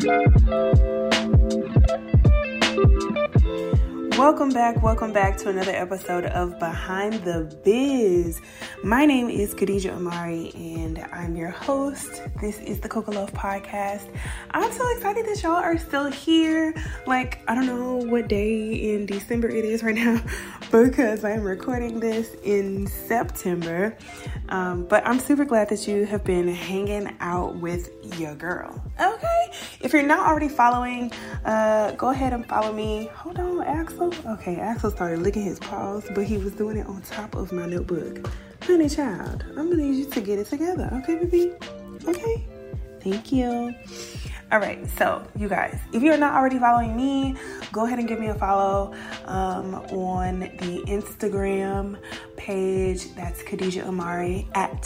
Welcome back to another episode of Behind the Biz. My name is Khadija Amari and I'm your host. This is the Coco Love Podcast. I'm so excited that y'all are still here. I don't know what day in December it is right now because I'm recording this in September. But I'm super glad that you have been hanging out with your girl. Okay? If you're not already following, go ahead and follow me. Hold on, Axel. Okay, Axel started licking his paws, but he was doing it on top of my notebook. Honey child, I'm gonna need you to get it together. Okay, baby? Okay? Thank you. All right, so you guys, if you're not already following me, go ahead and give me a follow on the Instagram page. That's Khadija Amari at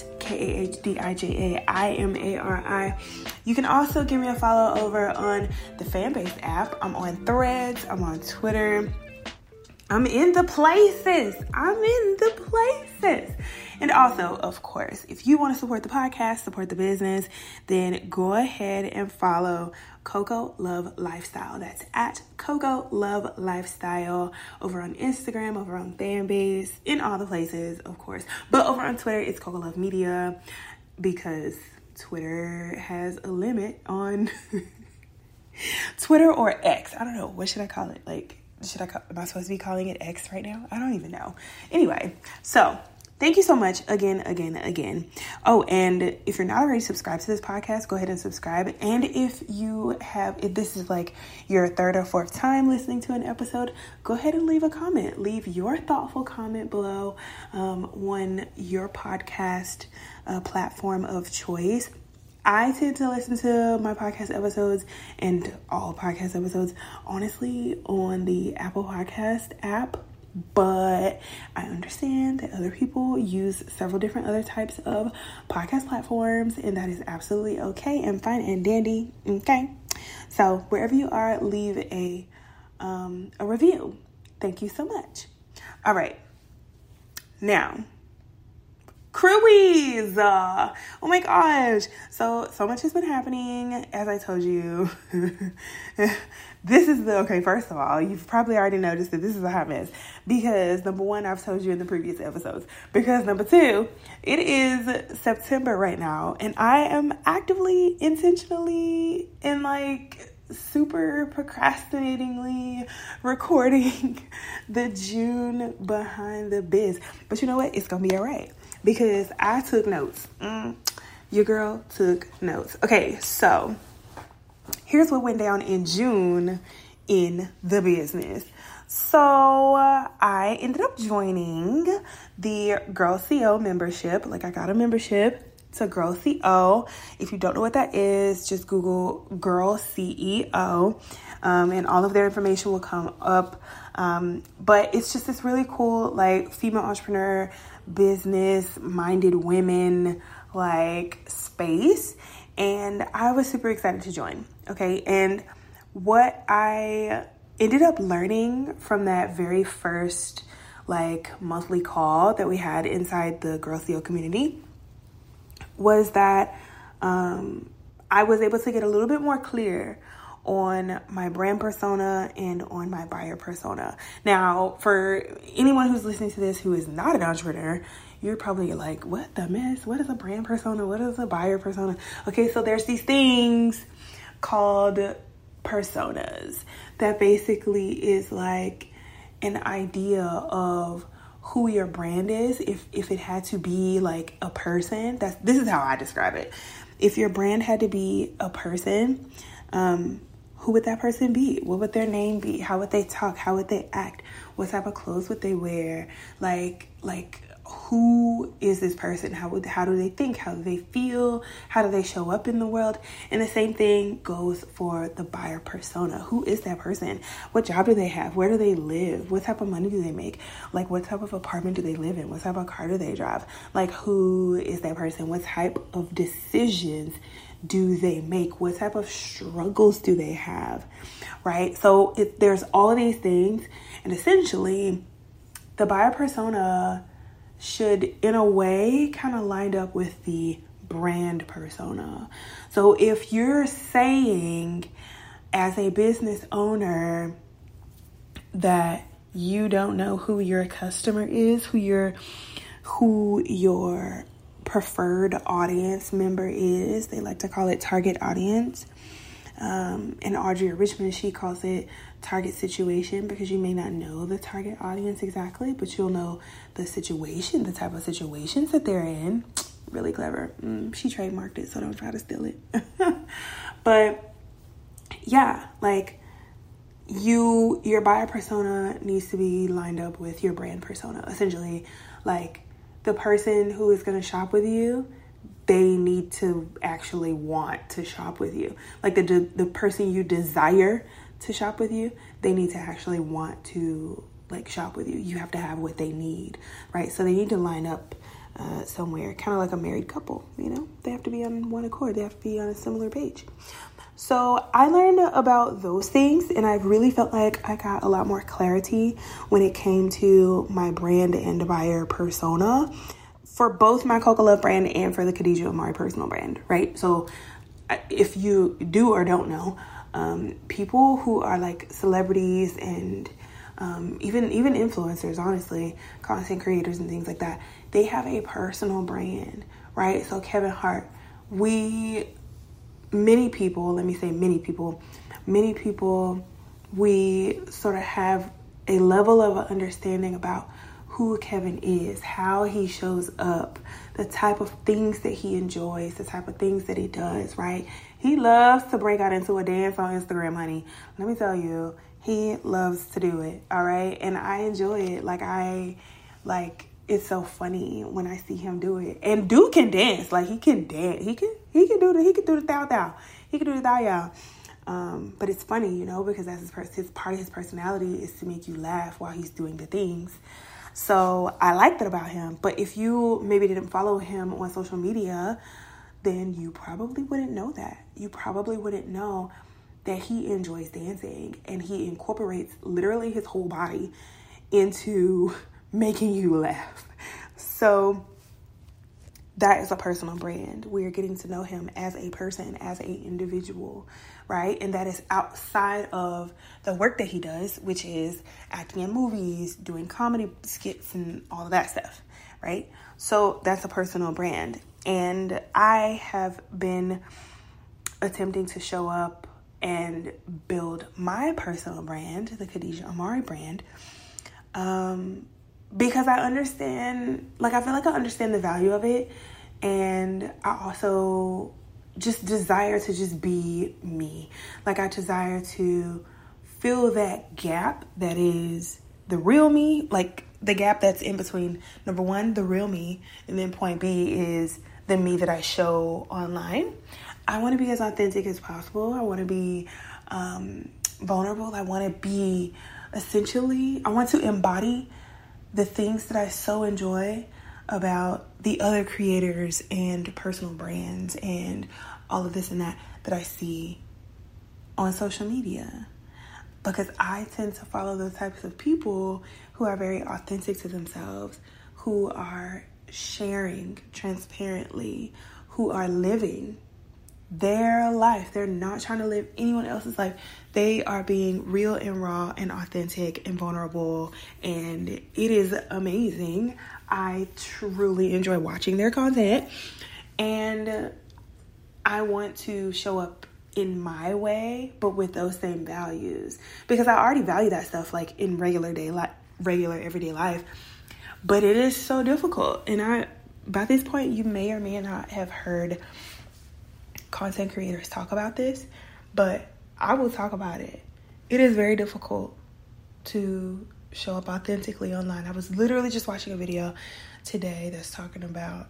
KAHDIJAIMARI. You can also give me a follow over on the Fanbase app. I'm on Threads. I'm on Twitter. I'm in the places. And also, of course, if you want to support the podcast, support the business, then go ahead and follow Coco Love Lifestyle. That's at Coco Love Lifestyle over on Instagram, over on Fanbase, in all the places, of course. But over on Twitter, it's Coco Love Media because Twitter has a limit on Twitter or X. I don't know. What should I call it? Am I supposed to be calling it X right now? I don't even know. Anyway, so thank you so much again. Oh, and if you're not already subscribed to this podcast, go ahead and subscribe. And if this is your third or fourth time listening to an episode, go ahead and leave a comment. Leave your thoughtful comment below on your podcast platform of choice. I tend to listen to my podcast episodes and all podcast episodes, honestly, on the Apple Podcast app. But I understand that other people use several different other types of podcast platforms, and that is absolutely okay and fine and dandy. Okay. So wherever you are, leave a review. Thank you so much. All right. Now, Crewies! Oh my gosh. So much has been happening, as I told you. First of all, you've probably already noticed that this is a hot mess. Because, number one, I've told you in the previous episodes. Because, number two, it is September right now. And I am actively, intentionally, and super procrastinatingly recording the June Behind the Biz. But you know what? It's going to be all right. Because I took notes. Your girl took notes. Okay, so here's what went down in June in the business. So I ended up joining the Girl CEO membership. I got a membership to Girl CEO. If you don't know what that is, just Google Girl CEO. And all of their information will come up. But it's just this really cool, female entrepreneur, business-minded women, space. And I was super excited to join. Okay. And what I ended up learning from that very first, monthly call that we had inside the Girl CEO community was that I was able to get a little bit more clear on my brand persona and on my buyer persona. Now, for anyone who's listening to this who is not an entrepreneur, you're probably like, what the mess? What is a brand persona? What is a buyer persona? Okay, so there's these things called personas that basically is an idea of who your brand is. If it had to be a person, this is how I describe it. If your brand had to be a person, who would that person be? What would their name be? How would they talk? How would they act? What type of clothes would they wear? Who is this person? How do they think? How do they feel? How do they show up in the world? And the same thing goes for the buyer persona. Who is that person? What job do they have? Where do they live? What type of money do they make? What type of apartment do they live in? What type of car do they drive? Who is that person? What type of decisions do they make? What type of struggles do they have? Right? So there's all of these things, and essentially the buyer persona should, in a way, kind of line up with the brand persona. So if you're saying as a business owner that you don't know who your customer is, who your preferred audience member is, they like to call it target audience. And Audrey Richmond, she calls it target situation, because you may not know the target audience exactly, but you'll know the situation, the type of situations that they're in. Really clever. She trademarked it, so don't try to steal it. But yeah, like your buyer persona needs to be lined up with your brand persona. Essentially, like the person who is going to shop with you, they need to actually want to shop with you. Like the person you desire to shop with you, they need to actually want to like shop with you. You have to have what they need, right? So they need to line up somewhere, kind of like a married couple, you know? They have to be on one accord. They have to be on a similar page. So I learned about those things, and I really felt like I got a lot more clarity when it came to my brand and buyer persona for both my Coco Love brand and for the Khadijah Amari personal brand, right? So if you do or don't know, people who are like celebrities and even influencers, honestly, content creators and things like that, they have a personal brand, right? So Kevin Hart, many people, we sort of have a level of understanding about who Kevin is, how he shows up, the type of things that he enjoys, the type of things that he does, right? He loves to break out into a dance on Instagram, honey. Let me tell you, he loves to do it, all right? And I enjoy it. It's so funny when I see him do it. And dude can dance. Like, he can dance. He can do the thou. He can do the thou. But it's funny, you know, because that's his part of his personality is to make you laugh while he's doing the things. So I like that about him. But if you maybe didn't follow him on social media, then you probably wouldn't know that. You probably wouldn't know that he enjoys dancing and he incorporates literally his whole body into making you laugh. So that is a personal brand. We're getting to know him as a person, as an individual, right? And that is outside of the work that he does, which is acting in movies, doing comedy skits, and all of that stuff, right? So that's a personal brand. And I have been attempting to show up and build my personal brand, the Khadijah Amari brand, because I understand, I feel like I understand the value of it. And I also just desire to just be me. Like, I desire to fill that gap that is the real me, like the gap that's in between, number one, the real me, and then point B is the me that I show online. I want to be as authentic as possible. I want to be vulnerable. I want to be I want to embody the things that I so enjoy about the other creators and personal brands and all of this and that I see on social media. Because I tend to follow those types of people who are very authentic to themselves, who are sharing transparently, who are living their life. They're not trying to live anyone else's life. They are being real and raw and authentic and vulnerable, and it is amazing. I truly enjoy watching their content, and I want to show up in my way, but with those same values, because I already value that stuff like in regular everyday life, but it is so difficult. And by this point, you may or may not have heard content creators talk about this, but I will talk about it. It is very difficult to show up authentically online. I was literally just watching a video today that's talking about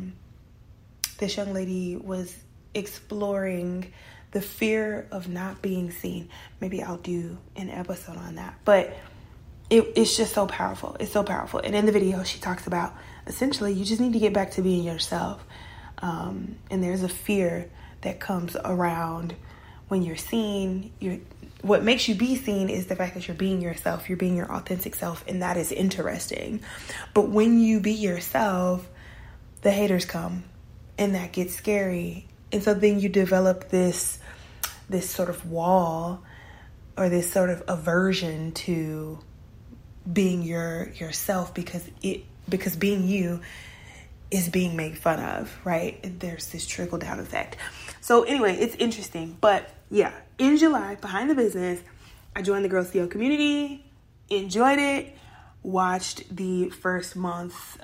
this young lady was exploring the fear of not being seen. Maybe I'll do an episode on that, but it's just so powerful. It's so powerful. And in the video, she talks about essentially you just need to get back to being yourself. And there's a fear that comes around when you're seen. What makes you be seen is the fact that you're being yourself. You're being your authentic self, and that is interesting. But when you be yourself, the haters come. and that gets scary. And so then you develop this sort of wall, or this sort of aversion to being yourself, because being you is being made fun of, right? There's this trickle down effect. So anyway, it's interesting. But yeah, in July, behind the business, I joined the Girl CEO community, enjoyed it, watched the first month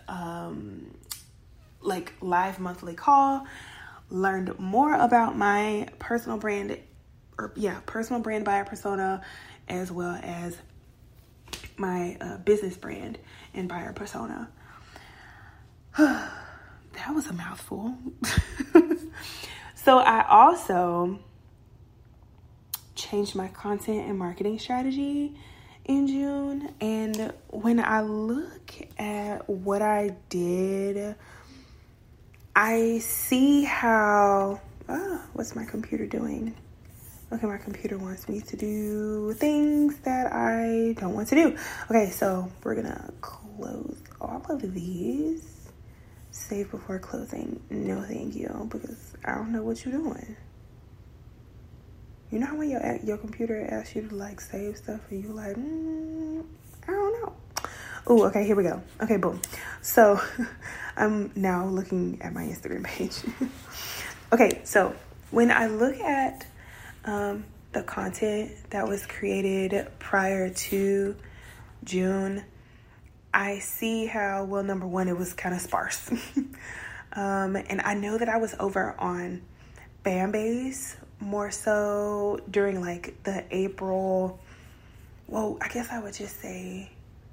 live monthly call, learned more about my personal brand buyer persona, as well as my business brand and buyer persona. That was a mouthful. So I also changed my content and marketing strategy in June. And when I look at what I did, I see how, what's my computer doing? Okay, my computer wants me to do things that I don't want to do. Okay, so we're gonna close all of these. Save before closing. No, thank you, because I don't know what you're doing. You know how when your computer asks you to like save stuff and you like, I don't know. Oh, okay, here we go. Okay, boom. So I'm now looking at my Instagram page. Okay, so when I look at the content that was created prior to June, I see how, well, number one, it was kind of sparse. And I know that I was over on Fanbase more so during like the April, I guess I would just say,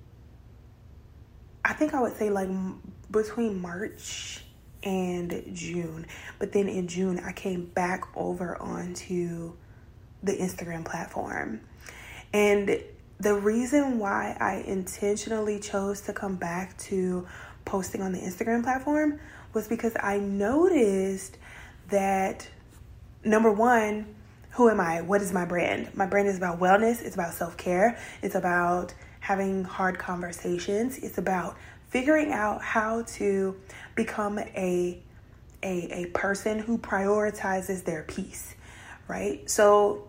I think I would say like between March and June. But then in June, I came back over onto the Instagram platform. And the reason why I intentionally chose to come back to posting on the Instagram platform was because I noticed that, number one, who am I? What is my brand? My brand is about wellness. It's about self-care. It's about having hard conversations. It's about figuring out how to become a person who prioritizes their peace, right? So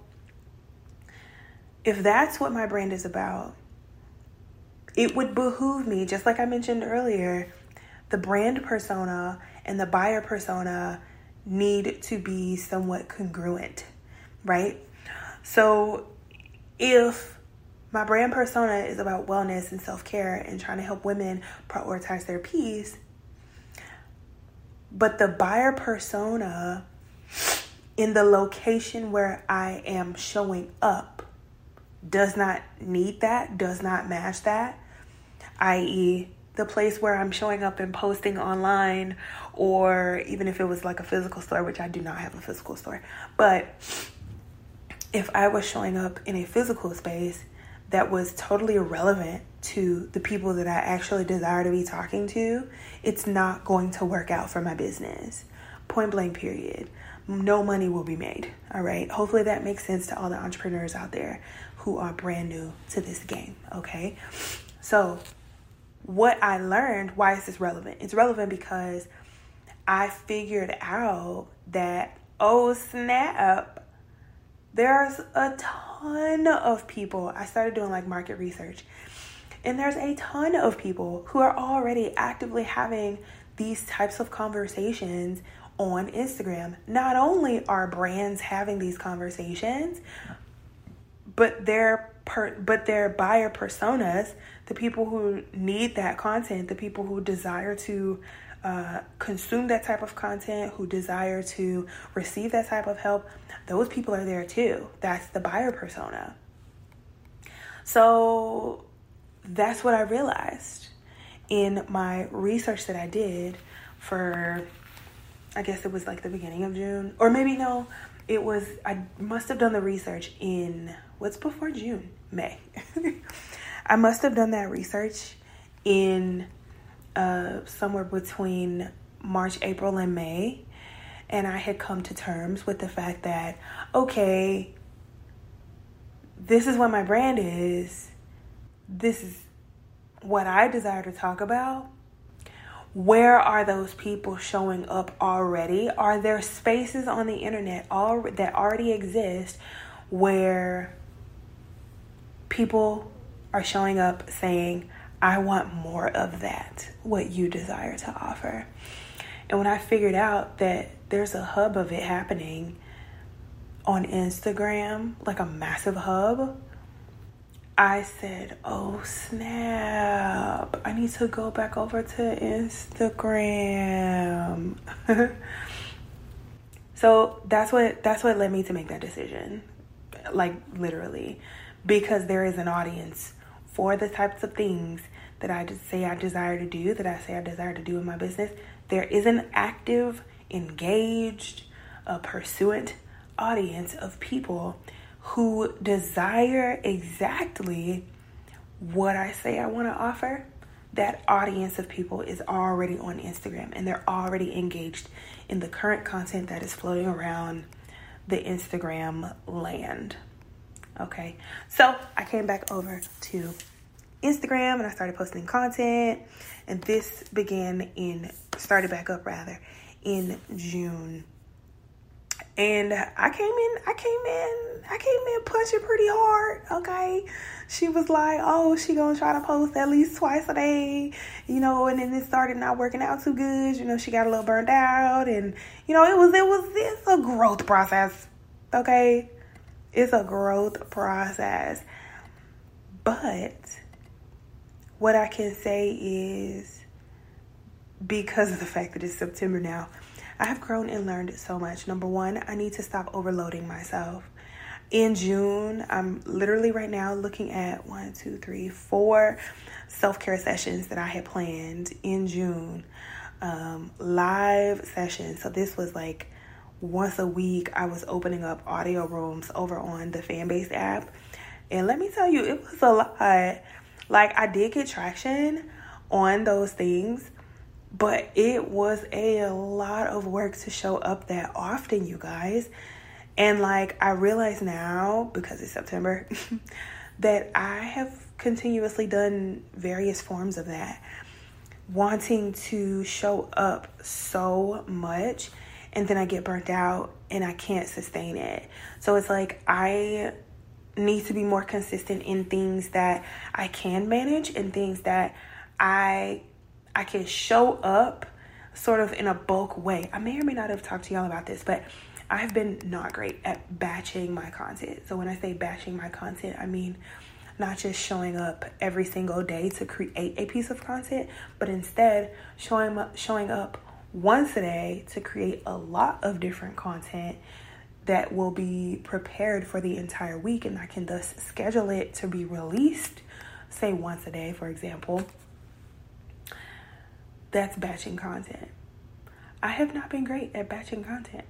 if that's what my brand is about, it would behoove me, just like I mentioned earlier, the brand persona and the buyer persona need to be somewhat congruent, right? So if my brand persona is about wellness and self-care and trying to help women prioritize their peace, but the buyer persona in the location where I am showing up does not need that, does not match that, i.e. the place where I'm showing up and posting online, or even if it was like a physical store, which I do not have a physical store, but if I was showing up in a physical space that was totally irrelevant to the people that I actually desire to be talking to, it's not going to work out for my business. Point blank, period. No money will be made. All right. Hopefully that makes sense to all the entrepreneurs out there who are brand new to this game. Okay. So what I learned, why is this relevant? It's relevant because I figured out that, oh snap, there's a ton of people. I started doing like market research, and there's a ton of people who are already actively having these types of conversations on Instagram. Not only are brands having these conversations, but their buyer personas, the people who need that content, the people who desire to consume that type of content, who desire to receive that type of help, those people are there too. That's the buyer persona. So that's what I realized in my research that I did for, I guess it was like the beginning of June, or maybe no, it was, I must have done the research in, what's before June? May. I must have done that research in somewhere between March, April, and May. And I had come to terms with the fact that, okay, this is what my brand is. This is what I desire to talk about. where are those people showing up already? Are there spaces on the internet that already exist where people are showing up saying, I want more of that, what you desire to offer? And when I figured out that there's a hub of it happening on Instagram, like a massive hub, I said, oh snap, I need to go back over to Instagram. So that's what led me to make that decision. Like literally, because there is an audience for the types of things that I just say I desire to do, that I say I desire to do in my business. There is an active, engaged, pursuant audience of people who desire exactly what I say I want to offer. That audience of people is already on Instagram, and they're already engaged in the current content that is floating around the Instagram land. Okay, so I came back over to Instagram and I started posting content, and this started back up in June. And I came in punching pretty hard, okay? She was like, oh, she gonna try to post at least twice a day, and then it started not working out too good. She got a little burned out, and, it's a growth process, okay? It's a growth process. But what I can say is, because of the fact that it's September now, I have grown and learned so much. Number one, I need to stop overloading myself. In June, I'm literally right now looking at 4 self-care sessions that I had planned in June. Live sessions. So this was like once a week. I was opening up audio rooms over on the Fanbase app. And let me tell you, it was a lot. Like, I did get traction on those things, but it was a lot of work to show up that often, you guys. And like, I realize now, because it's September, that I have continuously done various forms of that, wanting to show up so much, and then I get burnt out and I can't sustain it. So it's like, I need to be more consistent in things that I can manage and things that I can show up sort of in a bulk way. I may or may not have talked to y'all about this, but I've been not great at batching my content. So when I say batching my content, I mean not just showing up every single day to create a piece of content, but instead showing up once a day to create a lot of different content that will be prepared for the entire week, and I can thus schedule it to be released, say once a day, for example. That's batching content. I have not been great at batching content.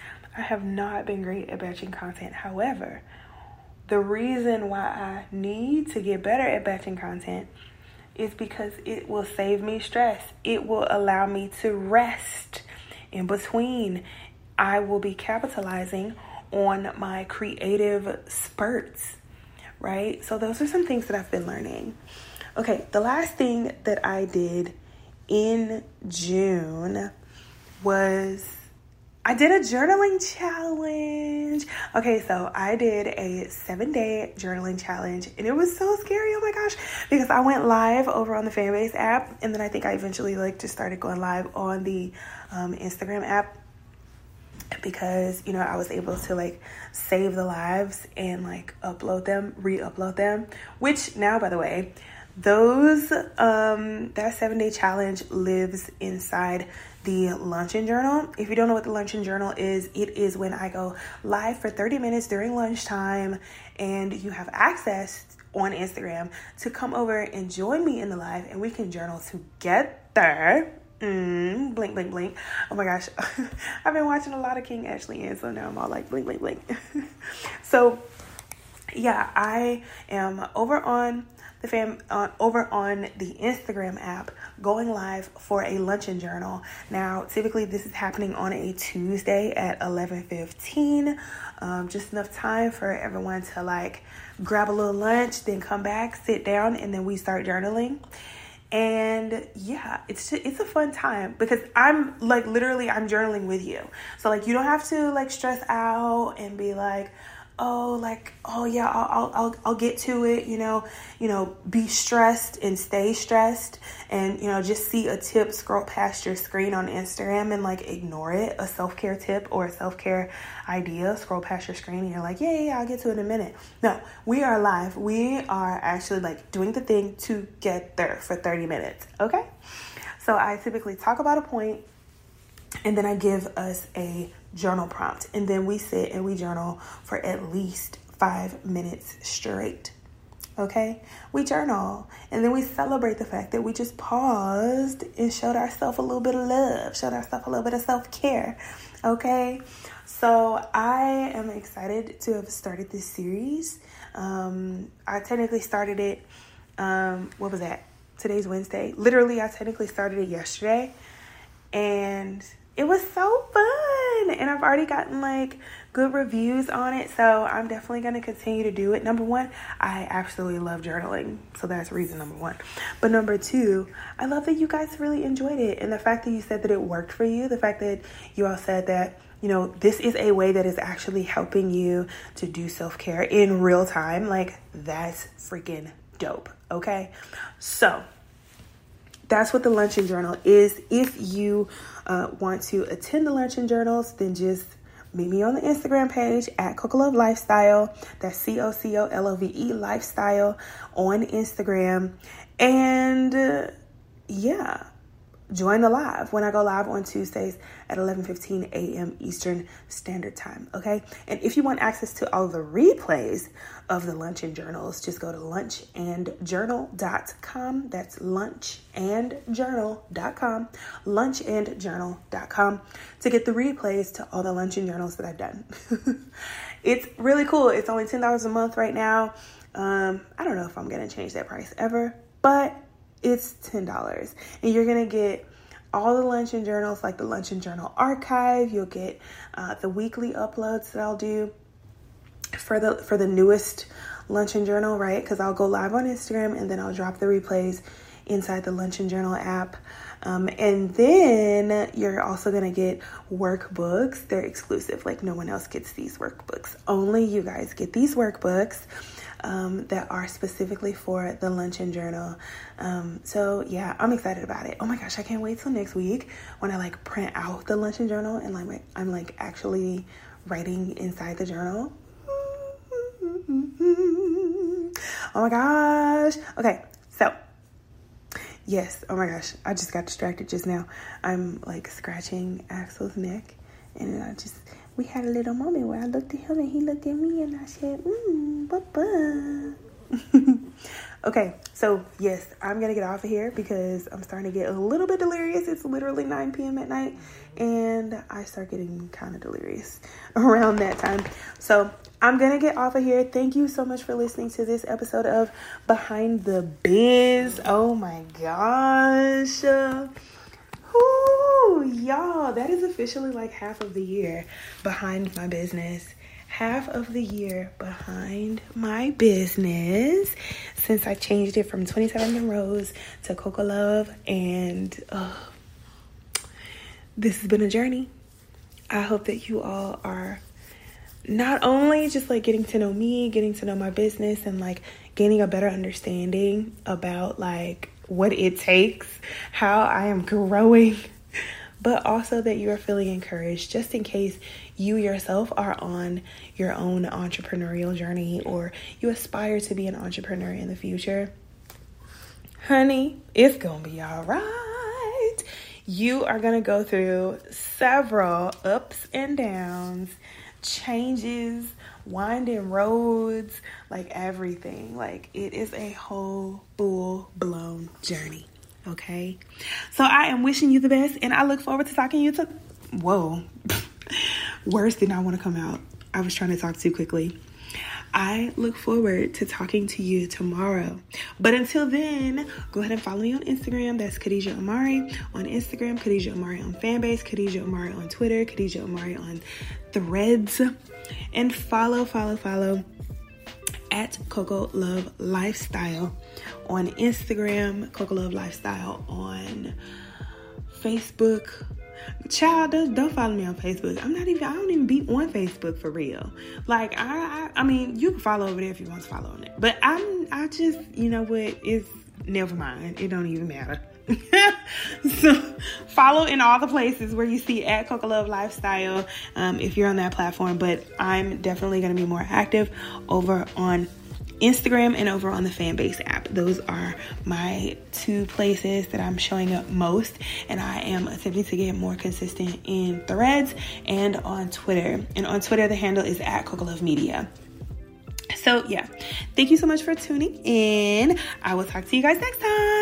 However, the reason why I need to get better at batching content is because it will save me stress. It will allow me to rest in between. I will be capitalizing on my creative spurts, right? So those are some things that I've been learning. Okay, the last thing that I did in June was I did a journaling challenge. Okay, so I did a 7-day journaling challenge, and it was so scary. Oh my gosh, because I went live over on the Fanbase app, and then I think I eventually just started going live on the Instagram app, because I was able to save the lives and re-upload them, which now, by the way, those that 7-day challenge lives inside the Luncheon Journal. If you don't know what the Luncheon Journal is, it is when I go live for 30 minutes during lunchtime, and you have access on Instagram to come over and join me in the live, and we can journal together. Blink, blink, blink. Oh my gosh. I've been watching a lot of King Ashley, and so now I'm all like blink, blink, blink. So yeah, I am over on the Instagram app going live for a Luncheon Journal. Now, typically this is happening on a Tuesday at 11:15. Just enough time for everyone to grab a little lunch, then come back, sit down, and then we start journaling. And yeah, it's a fun time because I'm like, literally, I'm journaling with you. So like, you don't have to like stress out and be like, oh yeah, I'll get to it, be stressed and stay stressed, and just see a tip scroll past your screen on Instagram and like ignore it, a self-care tip or a self-care idea scroll past your screen and you're like, yeah, I'll get to it in a minute. No, we are live. We are actually like doing the thing together for 30 minutes. Okay, so I typically talk about a point, and then I give us a journal prompt, and then we sit and we journal for at least 5 minutes straight. Okay, we journal, and then we celebrate the fact that we just paused and showed ourselves a little bit of love, showed ourselves a little bit of self-care. Okay, so I am excited to have started this series. I technically started it, what was that? Today's Wednesday. Literally, I technically started it yesterday, and it was so fun, and I've already gotten like good reviews on it, so I'm definitely going to continue to do it. Number one, I absolutely love journaling, so that's reason number one. But number two, I love that you guys really enjoyed it, and the fact that you said that it worked for you, the fact that you all said that, this is a way that is actually helping you to do self-care in real time, like that's freaking dope, okay? So that's what the Lunch and Journal is. If you want to attend the Lunch and Journals, then just meet me on the Instagram page at Cocolove Lifestyle. That's COCOLOVE Lifestyle on Instagram. And join the live when I go live on Tuesdays at 11:15 a.m. Eastern Standard Time, okay? And if you want access to all the replays of the Lunch and Journals, just go to lunchandjournal.com. That's lunchandjournal.com, lunchandjournal.com, to get the replays to all the Lunch and Journals that I've done. It's really cool. It's only $10 a month right now. I don't know if I'm going to change that price ever, but it's $10, and you're going to get all the Lunch and Journals, like the Lunch and Journal archive. You'll get the weekly uploads that I'll do for the newest Lunch and Journal, right? Because I'll go live on Instagram, and then I'll drop the replays inside the Lunch and Journal app. And then you're also going to get workbooks. They're exclusive. Like no one else gets these workbooks. Only you guys get these workbooks that are specifically for the Lunch and Journal. So yeah, I'm excited about it. Oh my gosh, I can't wait till next week when I like print out the Lunch and Journal and like I'm like actually writing inside the journal. Oh my gosh. Okay, so yes, oh my gosh, I just got distracted just now. I'm like scratching Axel's neck, and we had a little moment where I looked at him and he looked at me, and I said, bye-bye. Okay, so yes, I'm going to get off of here because I'm starting to get a little bit delirious. It's literally 9 p.m. at night, and I start getting kind of delirious around that time. So I'm going to get off of here. Thank you so much for listening to this episode of Behind the Biz. Oh my gosh. Y'all, that is officially like half of the year behind my business. Half of the year behind my business since I changed it from 27 Monroes to Cocolove, and this has been a journey. I hope that you all are not only just like getting to know me, getting to know my business, and like gaining a better understanding about like what it takes, how I am growing, but also that you are feeling encouraged just in case you yourself are on your own entrepreneurial journey or you aspire to be an entrepreneur in the future. Honey, it's gonna be all right. You are gonna go through several ups and downs, changes, winding roads, like everything. Like it is a whole full-blown journey. Okay, so I am wishing you the best, and I look forward to talking to you. Whoa, words did not want to come out. I was trying to talk too quickly. I look forward to talking to you tomorrow. But until then, go ahead and follow me on Instagram. That's Khadijah Amari on Instagram, Khadijah Amari on Fanbase, Khadijah Amari on Twitter, Khadijah Amari on Threads, and follow at Coco Love Lifestyle on Instagram, Coco Love Lifestyle on Facebook. Child, don't follow me on Facebook. I don't even be on Facebook for real. Like, I mean, you can follow over there if you want to follow on it. But I just, you know what, it's never mind. It don't even matter. So follow in all the places where you see at Coco Love Lifestyle if you're on that platform. But I'm definitely going to be more active over on Instagram and over on the Fanbase app. Those are my two places that I'm showing up most, and I am attempting to get more consistent in Threads and on Twitter. And on Twitter, the handle is at Coco Love Media. So yeah, thank you so much for tuning in. I will talk to you guys next time.